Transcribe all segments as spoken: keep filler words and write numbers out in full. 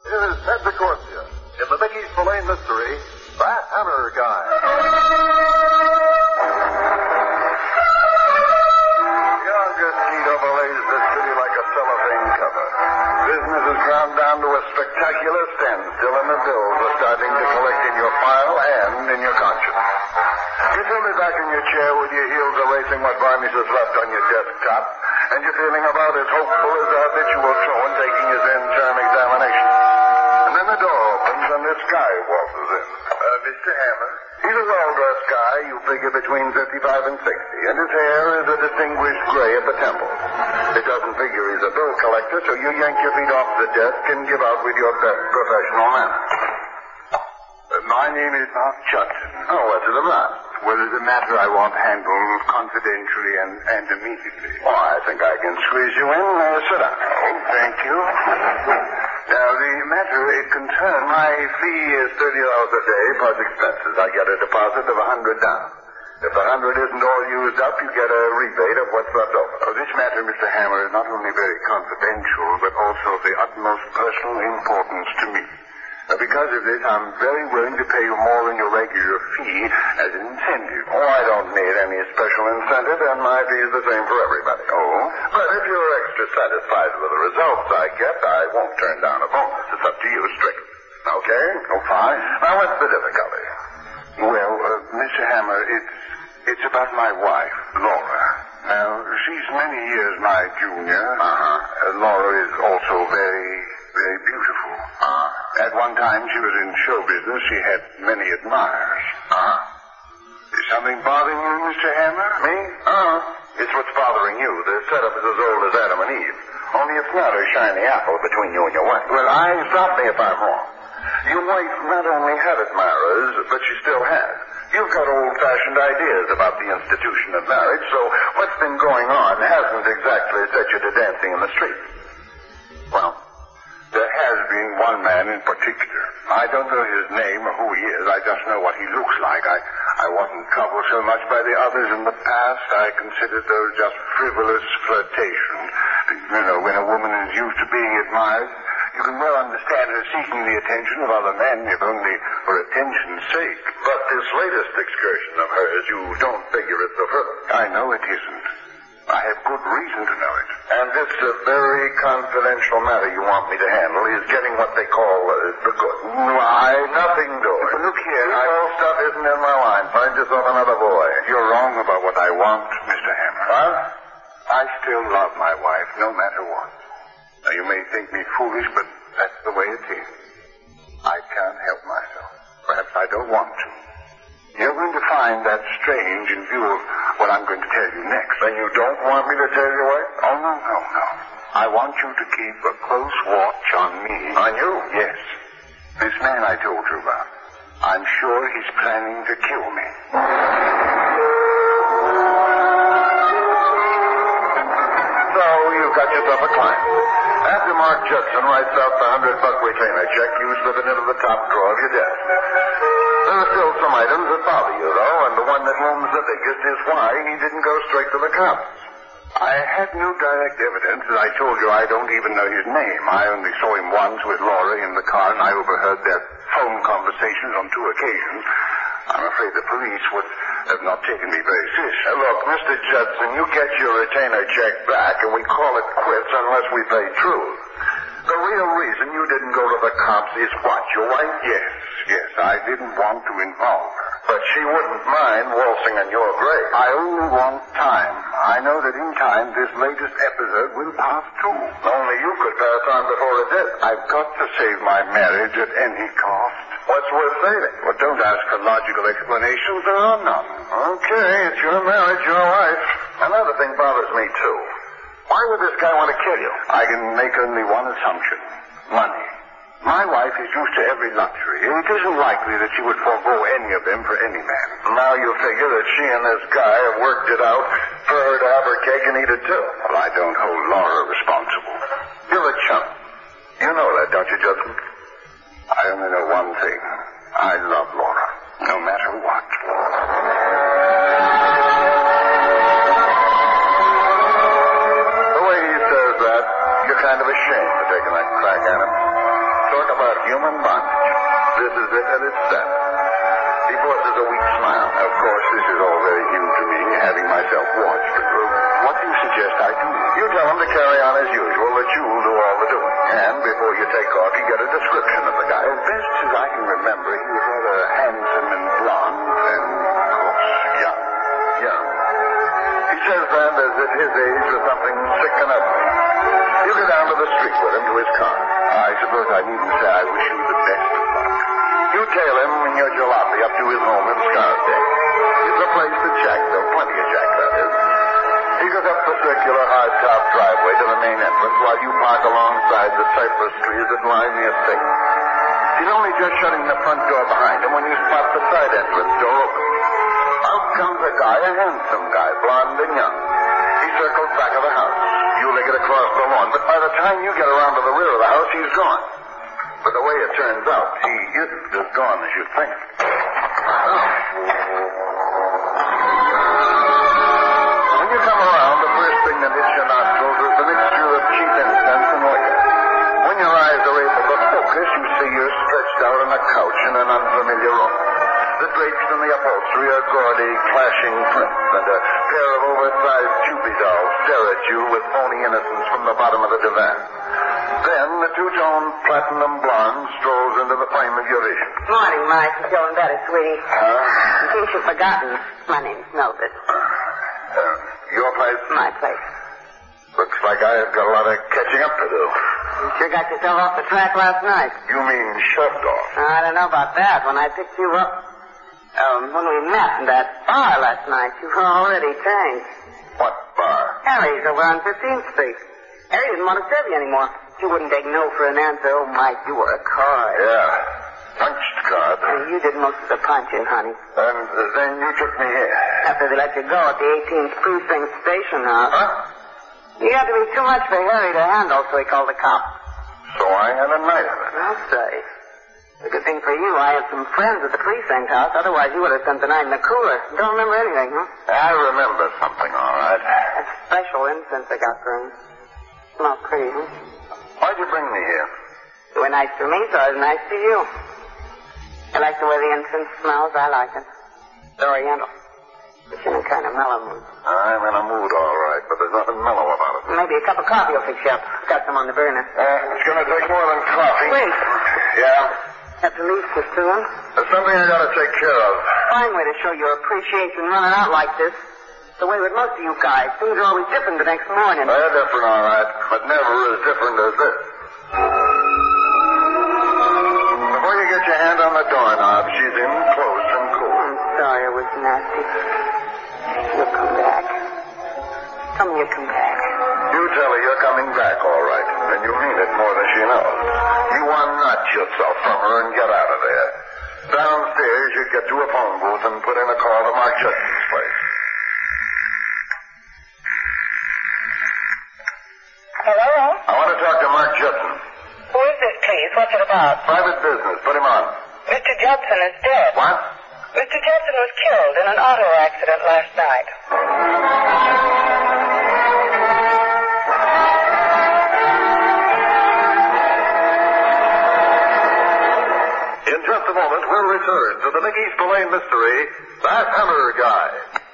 Here's Ted DeCorsia in the Big East Filet Mystery, That Hammer Guy. Youngest Tito belays this city like a cellophane cover. Business has ground down to a spectacular standstill, and the bills are starting to collect in your file and in your conscience. You feel me back in your chair with your heels erasing what varnish is left on your desktop, and you're feeling about as hopeful as a habitual truant taking his end-term examination. And then the door opens and this guy waltzes in. Uh, Mister Hammer? He's a well-dressed guy, you figure between fifty-five and sixty, and his hair is a distinguished gray at the temples. It doesn't figure he's a bill collector, so you yank your feet off the desk and give out with your best professional manner. Uh, my name is Mark Judson. Oh, what's it about? Well, there's a matter I want handled confidentially and, and immediately. Oh, I think I can squeeze you in. Uh, sit down. Oh, thank you. Now, the matter, it concerns... My fee is thirty dollars a day plus expenses. I get a deposit of a hundred down. If the hundred isn't all used up, you get a rebate of what's left over. Oh, this matter, Mister Hammer, is not only very confidential, but also of the utmost personal importance to me. Uh, because of this, I'm very willing to pay you more than your regular fee as an incentive. Oh, I don't need any special incentive, and my fee is the same for everybody. Oh? But if you're extra satisfied with the results I get, I won't turn down a bonus. It's up to you, strictly. Okay? Oh, fine. Now, what's the difficulty? Well, uh, Mister Hammer, it's, it's about my wife, Laura. Now, she's many years my junior. Uh-huh. Uh, Laura is also very, very beautiful. Uh-huh. At one time, she was in show business. She had many admirers. Uh-huh. Is something bothering you, Mister Hammer? Me? Uh-huh. It's what's bothering you. The setup is as old as Adam and Eve. Only it's not a shiny apple between you and your wife. Well, I stop me if I'm wrong. Your wife not only had admirers, but she still has. You've got old-fashioned ideas about the institution of marriage, so what's been going on hasn't exactly set you to dancing in the street. Well, there has been one man in particular. I don't know his name or who he is. I just know what he looks like. I, I wasn't troubled so much by the others in the past. I considered those just frivolous flirtations. You know, when a woman is used to being admired, you can well understand her seeking the attention of other men, if only for attention's sake. But this latest excursion of hers, you don't figure it's so frivolous. I know it isn't. I have good reason to know it. And this uh, very confidential matter you want me to handle is getting what they call uh, the good. Why, nothing doing. Look here, this I... old stuff isn't in my line. Find yourself another boy. You're wrong about what I want, Mister Hammer. What? I still love my wife, no matter what. Now, you may think me foolish, but that's the way it is. I can't help myself. Perhaps I don't want to. You're going to find that strange in view of what I'm going to tell you next. Then you don't want me to tell you what? Oh, no, no, no. I want you to keep a close watch on me. On you? Yes. This man I told you about. I'm sure he's planning to kill me. So you've got yourself a client. After Mark Judson writes out the hundred-buck retainer check, you slip it into the top drawer of your desk. There are still some items that bother you, though, and the one that looms the biggest is why he didn't go straight to the cops. I had no direct evidence. As I told you, I don't even know his name. I only saw him once with Laura in the car, and I overheard their phone conversations on two occasions. I'm afraid the police would have not taken me very seriously. Uh, look, Mister Judson, you get your retainer check back, and we call it quits unless we pay truth. The real reason you didn't go to the cops is what, your wife? Yes, yes, I didn't want to involve her. But she wouldn't mind waltzing on your grave. I only want time. I know that in time this latest episode will pass too. Only you could pass on before it did. I've got to save my marriage at any cost. What's worth saving? Well, don't ask for logical explanations. There are none. Okay, it's your marriage, your wife. Another thing bothers me, too. Why would this guy want to kill you? I can make only one assumption. Money. My wife is used to every luxury. It isn't likely that she would forego any of them for any man. Now you figure that she and this guy have worked it out for her to have her cake and eat it, too. Well, I don't hold Laura responsible. You're a chump. You know that, don't you, Judson? I only know one thing. I love Laura, no matter what. The way he says that, you're kind of ashamed for taking that crack at him. Talk about him in bondage. This is it at its best. He forces a weak smile. Of course, this is all very new to me, having myself watched. But what do you suggest I do? You tell him to carry on as usual, that you'll do all the doing. And before you take off, you get a description of the guy. Well, best as I can remember, he was rather handsome and blonde, and, of course, young. Young. He says that as at his age was something sick and ugly. You go down to the street with him to his car. I suppose I needn't say I wish you the best of luck. You tail him in your jalopy up to his home in Scarsdale. It's a place to check, though plenty of jack, that is. He goes up the circular hard-top driveway to the main entrance while you park alongside the cypress trees that line the estate. He's only just shutting the front door behind him when you spot the side entrance door open. Out comes a guy, a handsome guy, blonde and young. He circles back of the house. You leg it across the lawn, but by the time you get around to the rear of the house, he's gone. But the way it turns out, he isn't as gone as you think. Oh. When you come around, the first thing that hits your nostrils is the mixture of cheap incense and liquor. When your eyes are able to focus, you see you're stretched out on a couch in an unfamiliar room. The drapes and the upholstery are gaudy, clashing prints, and a pair of oversized Cupid dolls stare at you with phony innocence from the bottom of the divan. Then the two-tone platinum blonde strolls into the frame of your vision. Morning, Mike. You're feeling better, sweetie. Huh? In case you've forgotten, my name's Mildred. Uh, your place? My place. Looks like I've got a lot of catching up to do. You sure got yourself off the track last night. You mean shoved off? I don't know about that. When I picked you up, um, when we met in that bar last night, you were already tanked. What bar? Harry's over on fifteenth Street. Harry didn't want to serve you anymore. You wouldn't take no for an answer. Oh, Mike, you were a card. Yeah. Punched card. And you did most of the punching, honey. And then you took me here. After they let you go at the eighteenth Precinct Station House. Huh? You had to be too much for Harry to handle, so he called the cops. So I had a night of it. I'll say. The good thing for you, I had some friends at the precinct house. Otherwise, you would have spent the night in the cooler. Don't remember anything, huh? I remember something, all right. A special incense I got for him. Smells pretty, huh? Why'd you bring me here? You were nice to me, so I was nice to you. I like the way the incense smells. I like it. It's oriental. It's in a kind of mellow mood. I'm in a mood, all right, but there's nothing mellow about it. Maybe a cup of coffee will fix you up. Got some on the burner. Uh, it's going to take more than coffee. Wait. Yeah? Have to leave so soon? There's something I got to take care of. Fine way to show your appreciation running out like this. The way with most of you guys. Things are always different the next morning. They're different, all right, but never as different as this. Before you get your hand on the doorknob, she's in close and cool. I'm sorry it was nasty. You'll come back. Tell me you'll come back. You tell her you're coming back, all right, and you mean it more than she knows. You unnut yourself from her and get out of there. Downstairs, you get to a phone booth and put in a call to Mark Judson's place. Hello? I want to talk to Mark Judson. Who is this, please? What's it about? Private business. Put him on. Mister Judson is dead. What? Mister Judson was killed in an auto accident last night. In just a moment, we'll return to the Mickey Spillane mystery, That Hammer Guy.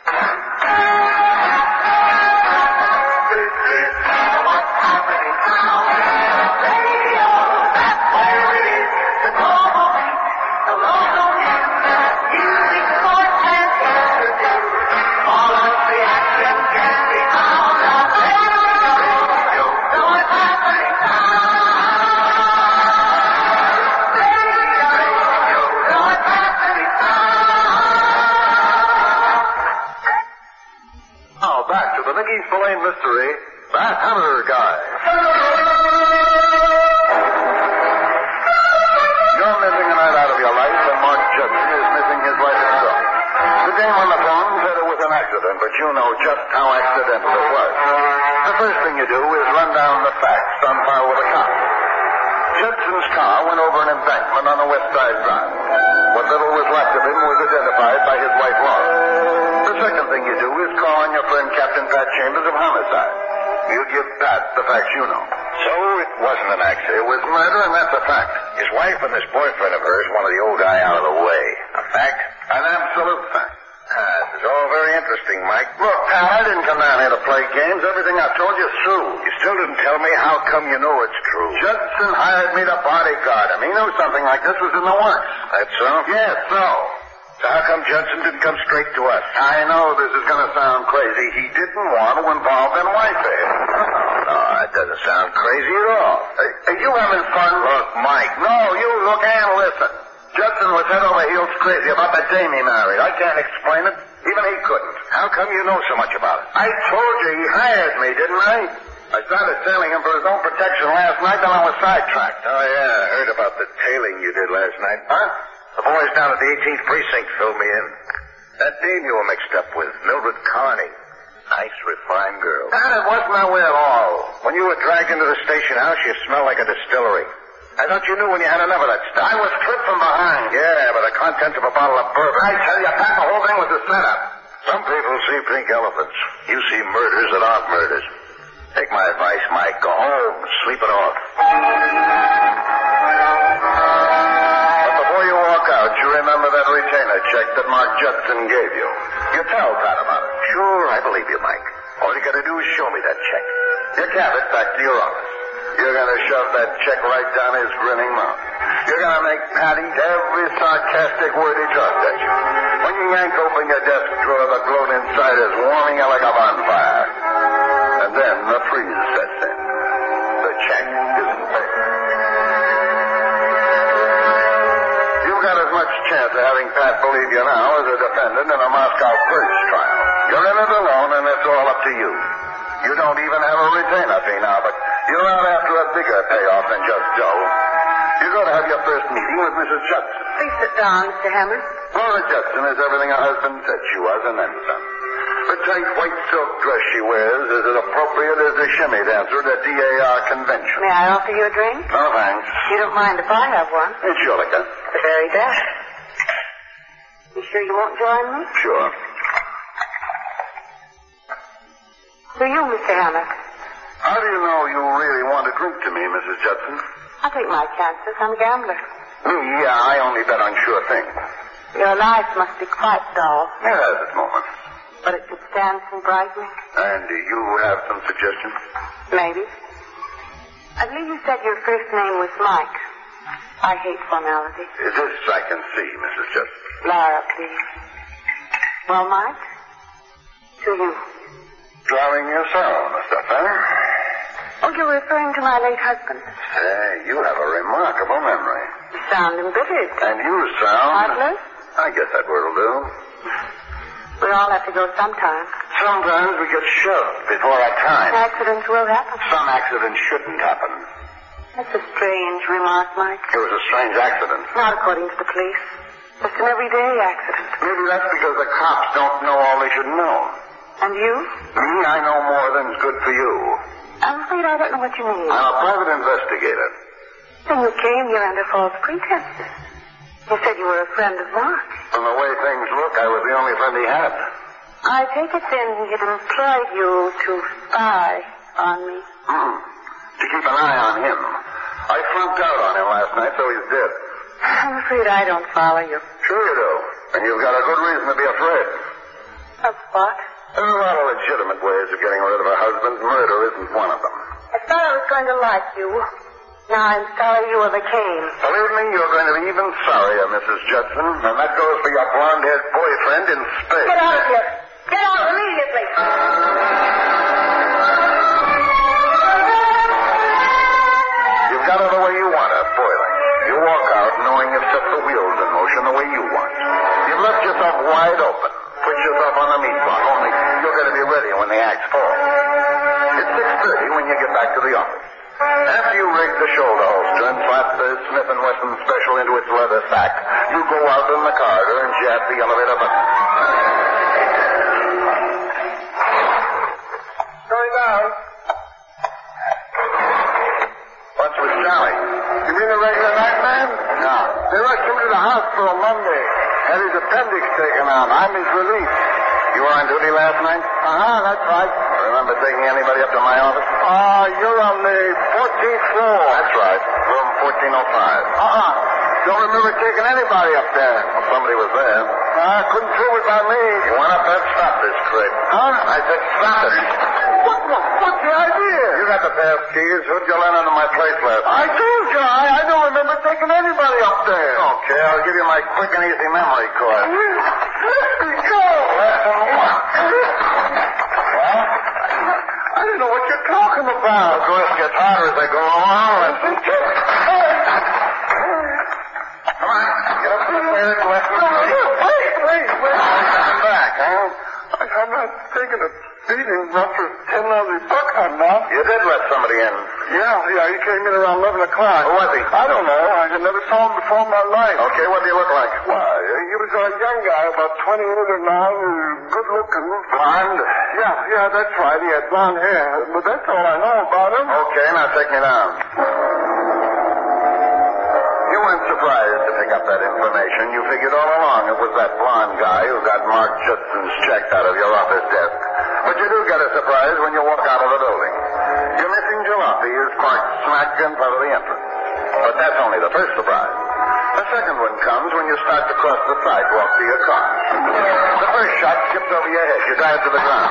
Mickey Spillane mystery, That Hammer Guy. You're missing a night out of your life, and Mark Judson is missing his life itself. The dame on the phone said it was an accident, but you know just how accidental it was. The first thing you do is run down the facts on file with a cop. Judson's car went over an embankment on the West Side Drive. What little was left of him was identified by his wife, Laura. The second thing you do is call on your friend Captain Pat Chambers of Homicide. You give Pat the facts you know. So it was wasn't an accident. It was murder, and that's a fact. His wife and this boyfriend of hers wanted the old guy out of the way. A fact? An absolute fact. Ah, this is all very interesting, Mike. Look, Pat, I didn't come down here to play games. Everything I told you is true. You still didn't tell me how come you know it's true. Judson hired me to bodyguard him. He knew something like this was in the works. That's so? Yes, so. So how come Judson didn't come straight to us? I know this is going to sound crazy. He didn't want to involve them wifey. No, that doesn't sound crazy at all. Hey, are you having fun? Look, Mike. No, you look and listen. Judson was head over heels crazy about that dame he married. I can't explain it. Even he couldn't. How come you know so much about it? I told you he hired me, didn't I? I started tailing him for his own protection last night, then I was sidetracked. Oh, yeah, I heard about the tailing you did last night. Huh? The boys down at the eighteenth Precinct filled me in. That dame you were mixed up with, Mildred Carney. Nice, refined girl. God, it wasn't that way at all. When you were dragged into the station house, you smelled like a distillery. I thought you knew when you had enough of that stuff. I was tripped from behind. Yeah, but the contents of a bottle of bourbon. I tell you, Pat, the whole thing was a setup. Some people see pink elephants. You see murders that aren't murders. Take my advice, Mike. Go home. Sleep it off. But before you walk out, you remember that retainer check that Mark Judson gave you. You tell Pat about it. Sure, I believe you, Mike. All you gotta do is show me that check. You have it back to your office. You're going to shove that check right down his grinning mouth. You're going to make Pat eat every sarcastic word he dropped at you. When you yank open your desk drawer, the gloat inside is warming you like a bonfire. And then the freeze sets in. The check isn't paid. You've got as much chance of having Pat believe you now as a defendant in a Moscow bridge trial. You're in it alone, and it's all up to you. You don't even have a retainer fee now, but you're out after a bigger payoff than just dough. You're going to have your first meeting with Missus Judson. Please sit down, Mister Hammond. Laura Judson is everything her husband said she was, and then some. The tight white silk dress she wears is as appropriate as a shimmy dancer at a D A R convention. May I offer you a drink? No, thanks. You don't mind if I have one? It's your liquor. The very best. You sure you won't join me? Sure. Who are you, Mister Hammond? How do you know you really want to drink to me, Missus Judson? I'll take my chances. I'm a gambler. Me, yeah, I only bet on sure things. Your life must be quite dull, It has its moments. but it can stand some brightening. And do you have some suggestions? Maybe. I believe you said your first name was Mike. I hate formality. This I can see, Missus Judson. Laura, please. Well, Mike, to you. Darling, you sound the stuff, huh? Oh, you're referring to my late husband. Say, you have a remarkable memory. You sound embittered. And you sound... Heartless? I guess that word will do. We all have to go sometime. Sometimes we get shoved before our time. Accidents will happen. Some accidents shouldn't happen. That's a strange remark, Mike. It was a strange accident. Not according to the police. Just an everyday accident. Maybe that's because the cops don't know all they should know. And you? Me, I know more than's good for you. I'm afraid I don't know what you mean. I'm a private investigator. Then you came here under false pretenses. You said you were a friend of Mark. From the way things look, I was the only friend he had. I take it then he had employed you to spy on me. Hmm. To keep an eye on him. I flunked out on him last night, so he's dead. I'm afraid I don't follow you. Sure you do. And you've got a good reason to be afraid. Of what? There are a lot of legitimate ways of getting rid of a husband. Murder isn't one of them. I thought I was going to like you. Now I'm sorry you ever came. Believe me, you're going to be even sorrier, Missus Judson. And that goes for your blonde-haired boyfriend in spades. Get out of here. Get out immediately. You've got it the way you want it, boiling. You walk out knowing you've set the wheels in motion the way you want. You've left yourself wide open. Put yourself on the meat block, only you're going to be ready when the axe falls. It's six thirty when you get back to the office. After you rig the shoulder holster and slap the Smith and Wesson special into its leather sack, you go out in the corridor and jab the elevator button. Going down. What's with Sally? You mean the regular night man? No. They rushed him to the hospital Monday. Had his appendix taken out. I'm his relief. You were on duty last night? Uh-huh, that's right. Remember taking anybody up to my office? Uh, you're on the fourteenth floor. right. Room fourteen oh five. Uh-uh. Don't remember taking anybody up there. Well, somebody was there. I couldn't prove it by me. You went up there and stopped this crate. Huh? I said stop it. What the fuck's the idea? You got the pair of keys. Who'd you let into my place last I night? told you, I, I don't remember taking anybody up there. Okay, I'll give you my quick and easy memory course. Let me go. Lesson one. Well, I don't know what you're talking about. of course, it gets harder as they go along. Lesson two. Come on, get up there. Lesson three. Wait, wait, wait. Come back, huh? I, I'm not taking a beating not for ten lousy bucks, I'm not. You did let somebody in. Yeah, yeah, he came in around eleven o'clock. Who was he? I don't know. I had never saw him before in my life. Okay, what do you look like? Why, he was a young guy, about twenty-eight or nine, good looking. Blonde? Yeah, yeah, that's right. He had blonde hair. But that's all I know about him. Okay, now take me down. You weren't surprised to pick up that information. You figured all along it was that blonde guy who got Mark Judson's check out of your office desk. But you do get a surprise when you walk out of the building. Your missing jalopy is parked smack in front of the entrance. But that's only the first surprise. The second one comes when you start to cross the sidewalk to your car. The first shot skips over your head. You dive to the ground.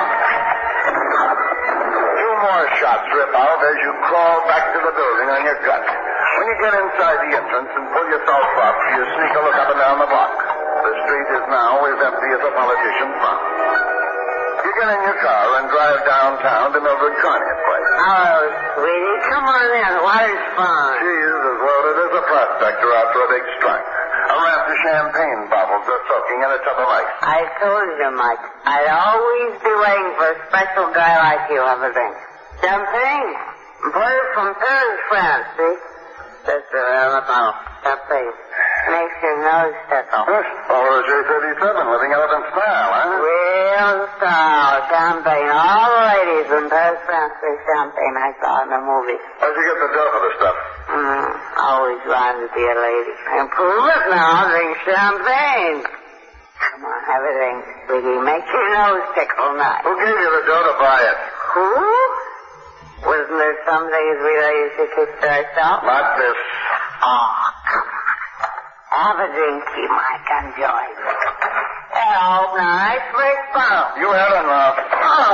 Two more shots rip out as you crawl back to the building on your gut. When you get inside the entrance and pull yourself up, you sneak a look up and down the block. The street is now as empty as a politician's mouth. You get in your car and drive downtown to Mildred Carney's place. Oh, sweetie, come on in. Water's fine. She's as loaded as a prospector out for a big strike. A raft of champagne bottles are soaking in a tub of ice. I told you, Mike, I'd always be waiting for a special guy like you, have a drink. Champagne? Imported from Paris, France, see? Just a real bottle. Champagne. Makes your nose tickle. Follow J thirty-seven, living elephant style, huh? Real style. Champagne. All the ladies in Paris, France drink champagne I saw in the movie. How'd you get the dough for the stuff? Mm, always wanted to be a lady. Improve it now. Drink champagne. Come on, have a drink, sweetie. Make your nose tickle nice. Who gave you the dough to buy it? Who? Wasn't there some days we ladies could kiss ourselves? Not this. Oh, come on. Have a drink, you might enjoy it. Hello, nice big bottle. You had enough. Oh.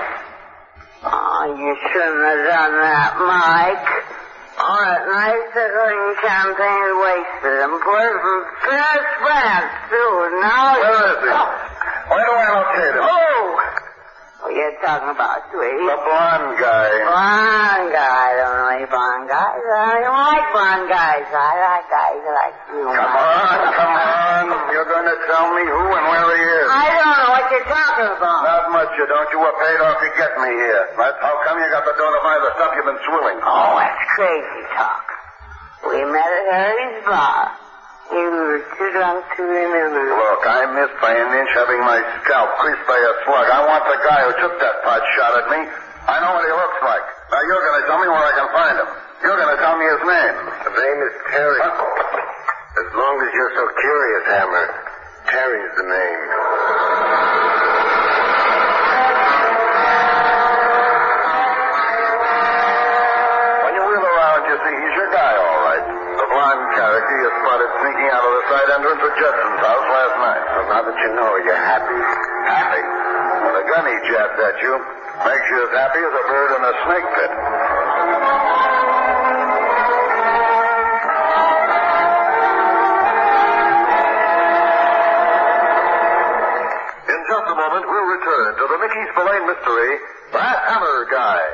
Oh, you shouldn't have done that, Mike. All that nice tickling champagne is wasted. Imported from Paris, France, too. Now Where is he? Where do I locate him? Oh! What are you talking about, sweetie? The blonde guy. Blonde guy. I don't know any blonde guys. I don't like blonde guys. I like guys like you. Come on, come on. You're going to tell me who and where he is. I don't know what you're talking about. Not much, you don't. You were paid off to get me here. That's how come you got the dough to buy the stuff you've been swilling. Oh, that's crazy talk. We met at Harry's bar. You were too drunk to remember. Look, I missed by an inch having my scalp creased by a slug. I want the guy who took that pot shot at me. I know what he looks like. Now you're going to tell me where I can find him. You're going to tell me his name. The name is Terry. As long as you're so curious, Hammer, Terry's the name. When you wheel around, you see he's your guy, all right. The blonde character you spotted sneaking out of the side entrance of Judson's house last night. So now that you know, you're happy? Happy? Well, the gun he jabbed at you makes you as happy as a bird in a snake pit. In just a moment, we'll return to the Mickey Spillane mystery, That Hammer Guy.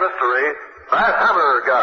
mystery, that hammer gun.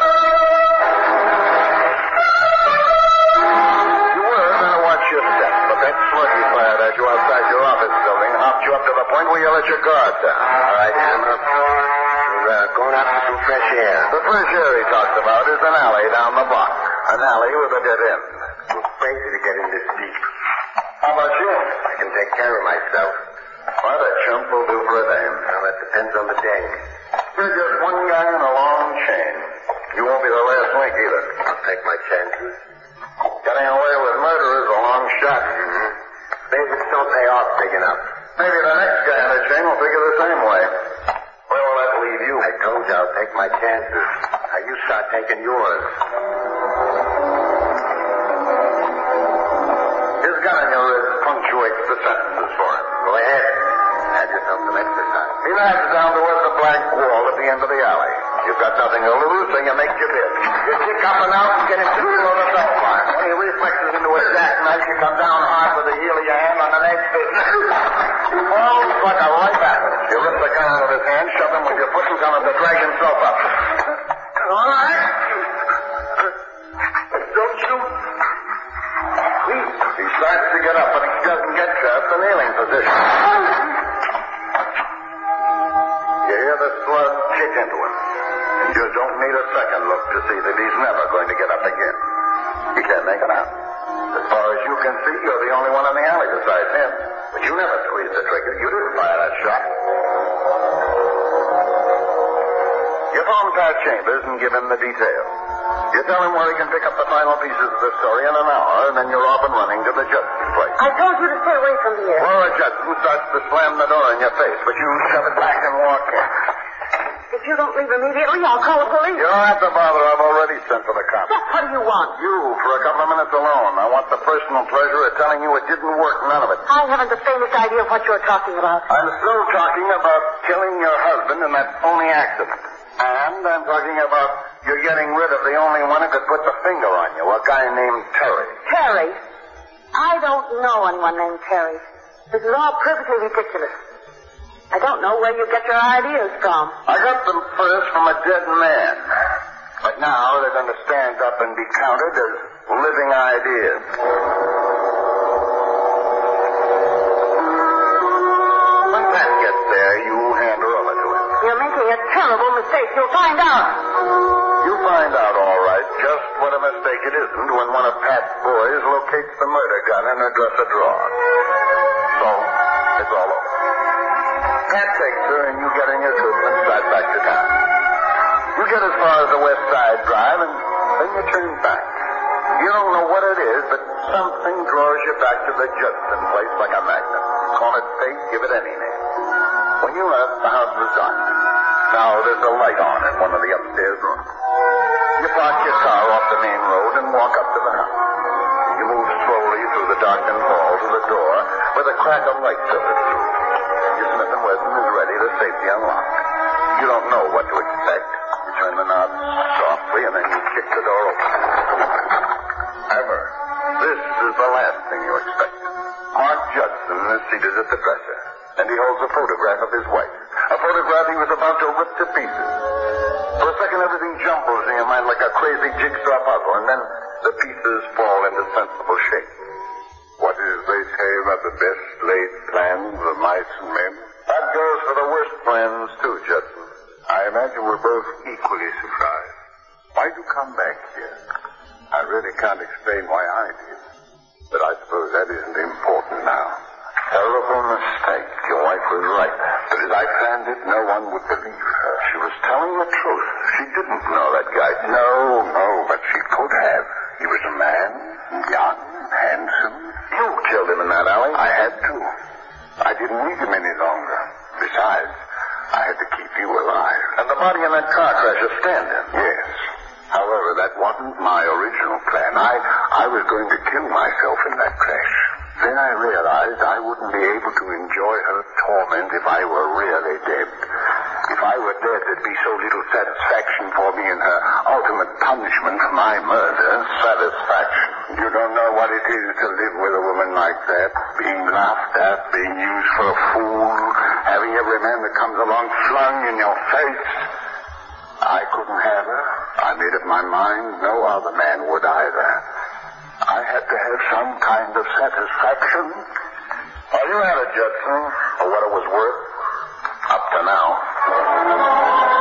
You were going to watch your step, but that slug he fired at you outside your office building hopped you up to the point where you let your guard down. All right, Hammer. We're uh, going out for some fresh air. The fresh air he talks about is an alley down the block. An alley with a dead end. I'm crazy to get in this deep. How about you? I can take care of myself. Well, that chump will do for a dame. Well, that depends on the day. You're just one guy in a long chain. You won't be the last link either. I'll take my chances. Getting away with murder is a long shot. Mm-hmm. Maybe it don't pay off big enough. Maybe the next guy in the chain will figure the same way. Where will that leave you? I told you I'll take my chances. Now you start taking yours. His gun in your wrist punctuates the sentences for him. Go ahead. Have yourself some exercise. He knives down towards the blank wall at the end of the alley. You've got nothing to lose, so you make your bid. You kick up and out and get into the middle of the belt line. When he reflexes into a jackknife, you come down hard with the heel of your hand on the next bit. He falls like a right back. You rip the gun out of his hand, shove him with your foot, and tell him to drag himself up. All right. Don't shoot. He starts to get up, but he doesn't get past the kneeling position. You hear the slug kick into him. And you don't need a second look to see that he's never going to get up again. You can't make it out. As far as you can see, you're the only one in the alley besides him. But you never squeezed the trigger. You didn't fire that shot. You phone Pat Chambers and give him the details. You tell him where he can pick up the final pieces of the story in an hour, and then you're off and running to the Judson place. I told you to stay away from here. Laura Judson starts to slam the door in your face, but you shove it back and walk in. If you don't leave immediately, I'll call the police. You don't have to bother. I've already sent for the cops. Just what do you want? You, for a couple of minutes alone. I want the personal pleasure of telling you it didn't work, none of it. I haven't the faintest idea of what you're talking about. I'm still talking about killing your husband in that phony accident. And I'm talking about you getting rid of the only one who could put the finger on you, a guy named Terry. Terry? I don't know anyone named Terry. This is all perfectly ridiculous. I don't know where you get your ideas from. I got them first from a dead man. But now they're going to stand up and be counted as living ideas. When Pat gets there, you hand her over to him. You're making a terrible mistake. You'll find out. You find out, all right, just what a mistake it isn't when one of Pat's boys locates the murder gun in her dresser drawer. So, it's all over. Pat takes her and you get in your coupe and start back to town. You get as far as the West Side Drive and then you turn back. You don't know what it is, but something draws you back to the Judson place like a magnet. Call it fate, give it any name. When you left, the house was dark. Now there's a light on in one of the upstairs rooms. You park your car off the main road and walk up to the house. You move slowly through the darkened hall to the door where the crack of light filters through. Your Smith and Wesson is ready, the safety unlocked. You don't know what to expect. You turn the knob softly and then you kick the door open. However, this is the last thing you expect. Mark Judson is seated at the dresser, and he holds a photograph of his wife. A photograph he was about to rip to pieces. For a second, everything jumbles in your mind like a crazy jigsaw puzzle, and then the pieces fall into sensible shape. What is they say about the best laid plans of mice and men? That goes for the worst plans, too, Judson. I imagine we're both equally surprised. Why'd you come back here? I really can't explain why I did. But I suppose that isn't important now. Terrible mistake. Your wife was right. But as I planned it, no one would believe her. She was telling the truth. She didn't know that guy. No, no, but she could have. He was a man, young, handsome. You killed him in that alley. I had to. I didn't need him any longer. Besides, I had to keep you alive. And the body in that car crash is standing. Yes. However, that wasn't my original plan. I, I was going to kill myself in that crash. Then I realized I wouldn't be able to enjoy her torment if I were really dead. If I were dead, there'd be so little satisfaction for me in her ultimate punishment for my murder. Satisfaction. You don't know what it is to live with a woman like that, being laughed at, being used for a fool, having every man that comes along flung in your face. I couldn't have her. I made up my mind no other man would either. I had to have some kind of satisfaction. Well, you had it, Judson, for what it was worth. Up to now.